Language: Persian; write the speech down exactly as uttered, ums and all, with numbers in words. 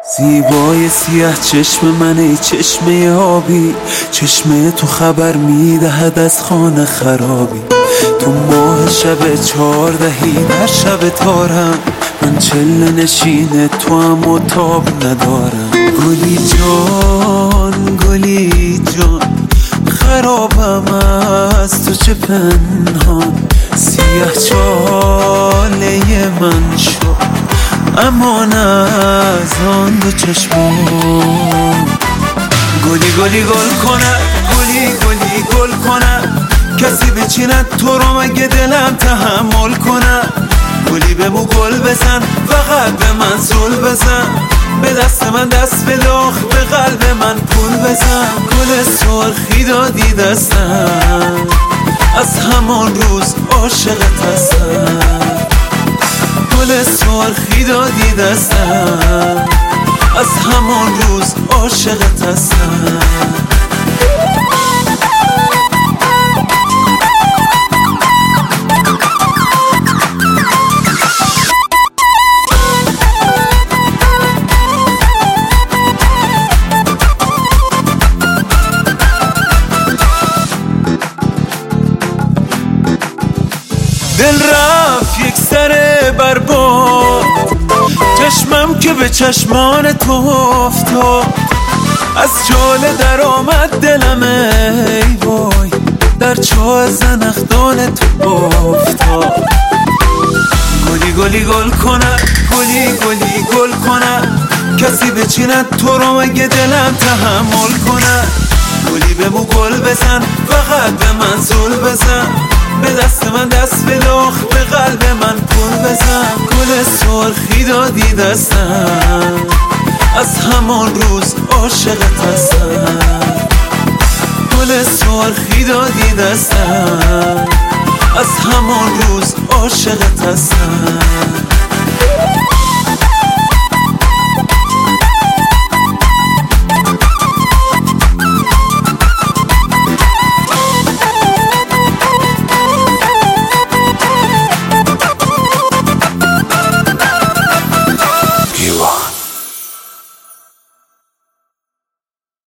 زیبای سیاه چشم من، ای چشمه آبی، چشمه تو خبر میدهد از خانه خرابی. تو ماه شب چهاردهی در شب تارم، من چله نشین تو هم و تاب ندارم. گلی جان گلی جان، خرابم از تو چه پنهان. سیاه چاله من شد امان از آن دو چشمان. گلی گلی گل کند، گلی گلی گل کند، کسی بچیند تو رو مگه دلم تحمل کند. گلی به مو گل بزن، فقط به من زل بزن، به دست من دست بداخ، به قلب من پول بزن. گل سرخی دادی دستم، از همان روز عاشقت هستم. گل سرخی دادی دستم، از همان روز عاشقت هستم. دل رفت یک سر برباد، چشمم که به چشمان تو افتاد. از جاله در آمد دلم ای وای، در چاه زنخدان تو افتاد. گلی گلی گل کند، گلی گلی گل کند، کسی بچیند تو رو مگه دلم تحمل کند. گلی به مو گل بزن، فقط به من زل بزن، به دست من دست بداخ، به قلب من پول بزن. گل سرخی دادی دستم، از همان روز عاشقت هستم. گل سرخی دادی دستم، از همان روز عاشقت هستم.